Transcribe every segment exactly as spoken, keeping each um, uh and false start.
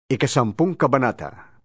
Ikasampung Kabanata.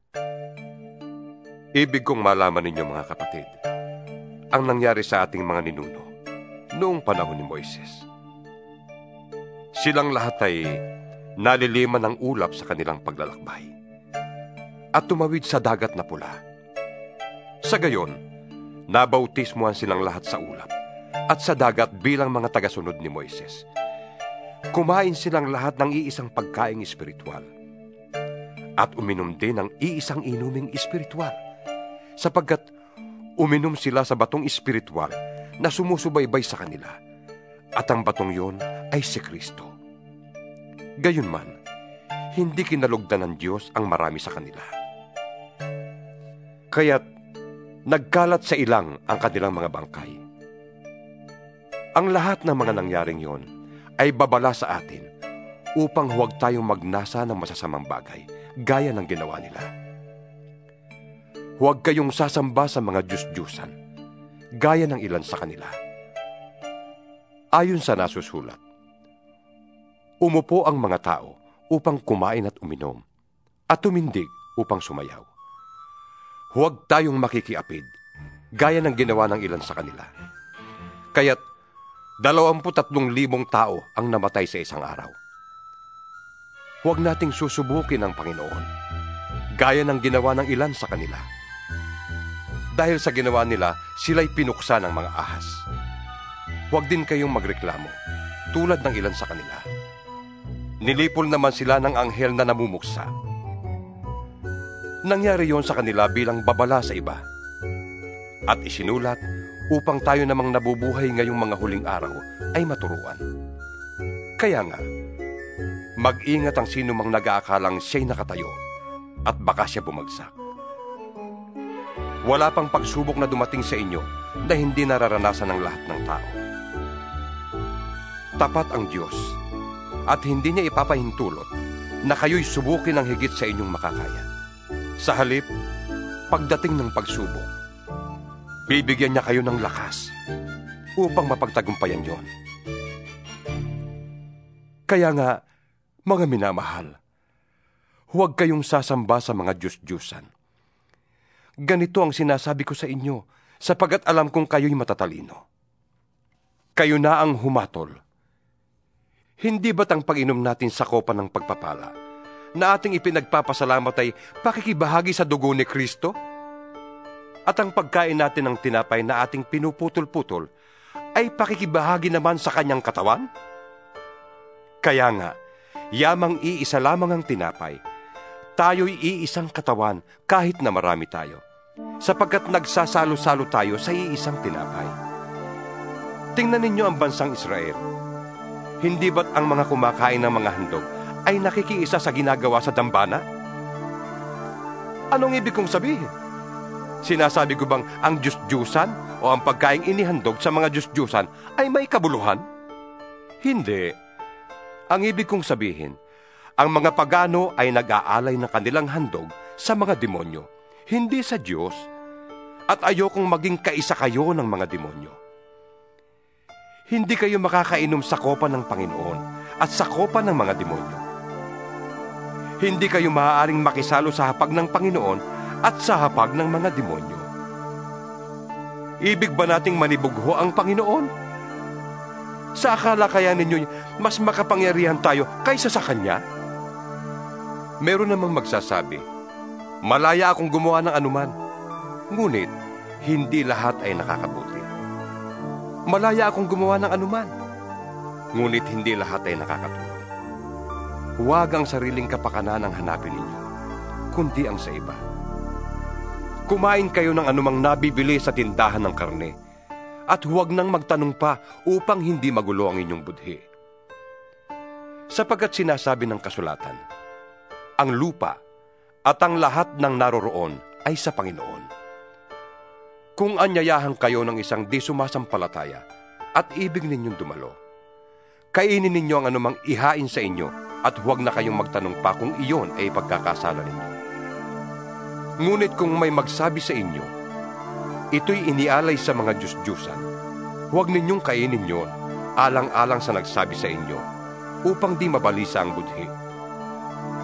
Ibig kong malaman ninyo mga kapatid, ang nangyari sa ating mga ninuno noong panahon ni Moises. Silang lahat ay naliliman ng ulap sa kanilang paglalakbay at tumawid sa dagat na pula. Sa gayon, nabautismuhan silang lahat sa ulap at sa dagat bilang mga tagasunod ni Moises. Kumain silang lahat ng iisang pagkaing espiritual at uminom din ng iisang inuming espiritual, sapagkat uminom sila sa batong espiritual na sumusubaybay sa kanila, at ang batong yon ay si Kristo. Gayunman, hindi kinalugdan ng Diyos ang marami sa kanila. Kaya't nagkalat sa ilang ang kanilang mga bangkay. Ang lahat ng mga nangyaring yon ay babala sa atin upang huwag tayong magnasa ng masasamang bagay, gaya ng ginawa nila. Huwag kayong sasamba sa mga Diyos-Diyusan, gaya ng ilan sa kanila. Ayon sa nasusulat, umupo ang mga tao upang kumain at uminom, at tumindig upang sumayaw. Huwag tayong makikiapid, gaya ng ginawa ng ilan sa kanila. Kaya't dalawamput tatlong libong tao ang namatay sa isang araw. Huwag nating susubukin ang Panginoon, gaya ng ginawa ng ilan sa kanila. Dahil sa ginawa nila, sila'y pinuksa ng mga ahas. Huwag din kayong magreklamo, tulad ng ilan sa kanila. Nilipol naman sila ng anghel na namumuksa. Nangyari yon sa kanila bilang babala sa iba, at isinulat upang tayo namang nabubuhay ngayong mga huling araw ay maturuan. Kaya nga, mag-ingat ang sino mang nag-aakalang siya'y nakatayo at baka siya bumagsak. Wala pang pagsubok na dumating sa inyo na hindi nararanasan ng lahat ng tao. Tapat ang Diyos at hindi niya ipapahintulot na kayo'y subukin ng higit sa inyong makakaya. Sa halip, pagdating ng pagsubok, bibigyan niya kayo ng lakas upang mapagtagumpayan yon. Kaya nga, mga minamahal, huwag kayong sasamba sa mga Diyos-Diyusan. Ganito ang sinasabi ko sa inyo, sapagat alam kong kayo'y matatalino. Kayo na ang humatol. Hindi ba't ang pag-inom natin sa kopa ng pagpapala, na ating ipinagpapasalamat ay pakikibahagi sa dugo ni Kristo? At ang pagkain natin ng tinapay na ating pinuputol-putol, ay pakikibahagi naman sa kanyang katawan? Kaya nga, yamang iisa lamang ang tinapay, tayo'y iisang katawan kahit na marami tayo, sapagkat nagsasalo-salo tayo sa iisang tinapay. Tingnan ninyo ang bansang Israel. Hindi ba't ang mga kumakain ng mga handog ay nakikiisa sa ginagawa sa dambana? Anong ibig kong sabihin? Sinasabi ko bang ang Diyos-Diyusan o ang pagkaing inihandog sa mga Diyos-Diyusan ay may kabuluhan? Hindi. Ang ibig kong sabihin, ang mga pagano ay nag-aalay ng kanilang handog sa mga demonyo, hindi sa Diyos, at ayokong maging kaisa kayo ng mga demonyo. Hindi kayo makakainom sa kopa ng Panginoon at sa kopa ng mga demonyo. Hindi kayo maaaring makisalo sa hapag ng Panginoon at sa hapag ng mga demonyo. Ibig ba nating manibugho ang Panginoon? Sa akala kaya ninyo mas makapangyarihan tayo kaysa sa Kanya? Meron namang magsasabi, malaya akong gumawa ng anuman, ngunit hindi lahat ay nakakabuti. Malaya akong gumawa ng anuman, ngunit hindi lahat ay nakakatulong. Huwag ang sariling kapakanan ang hanapin ninyo, kundi ang sa iba. Kumain kayo ng anumang nabibili sa tindahan ng karne, at huwag nang magtanong pa upang hindi magulo ang inyong budhi. Sapagkat sinasabi ng kasulatan, ang lupa at ang lahat ng naroroon ay sa Panginoon. Kung anyayahan kayo ng isang di sumasampalataya at ibig ninyong dumalo, kainin ninyo ang anumang ihain sa inyo at huwag na kayong magtanong pa kung iyon ay pagkakasala ninyo. Ngunit kung may magsabi sa inyo, ito'y inialay sa mga Diyos-Diyusan, huwag ninyong kainin yon, alang-alang sa nagsabi sa inyo, upang di mabalisa ang budhi.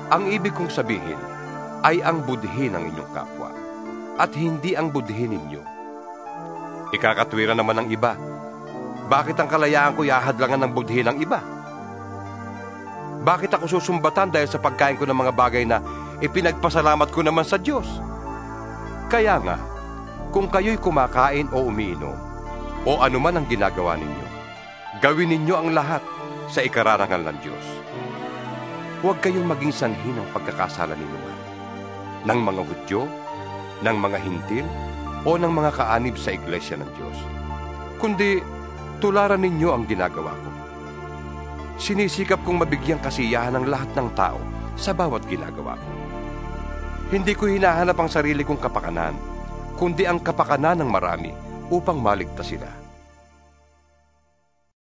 Ang ibig kong sabihin ay ang budhi ng inyong kapwa at hindi ang budhi ninyo. Ikakatwira naman ng iba. Bakit ang kalayaan ko ihahadlangan ng budhi ng iba? Bakit ako susumbatan dahil sa pagkain ko ng mga bagay na ipinagpasalamat ko naman sa Diyos? Kaya nga, kung kayo'y kumakain o umiinom, o anuman ang ginagawa ninyo, gawin ninyo ang lahat sa ikararangal ng Diyos. Huwag kayong maging sanhi ng pagkakasala ninyo man, ng mga Hudyo, ng mga Hintil, o ng mga kaanib sa iglesia ng Diyos. Kundi, tularan ninyo ang ginagawa ko. Sinisikap kong mabigyang kasiyahan ng lahat ng tao sa bawat ginagawa ko. Hindi ko hinahanap ang sarili kong kapakanan, kundi ang kapakanan ng marami upang maligtas sila.